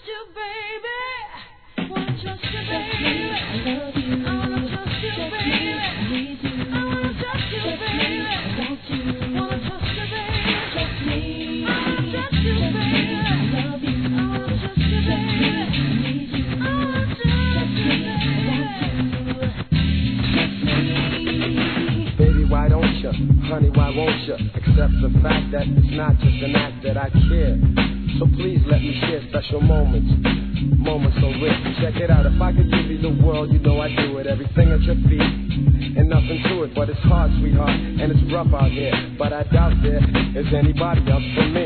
Honey, why won't you accept the fact that it's not just an act that I care? So please let me share special moments so rich. Check it out, if I could give you the world, you know I'd do it. Everything at your feet and nothing to it, but it's hard, sweetheart, and it's rough out here. But I doubt there is anybody else for me.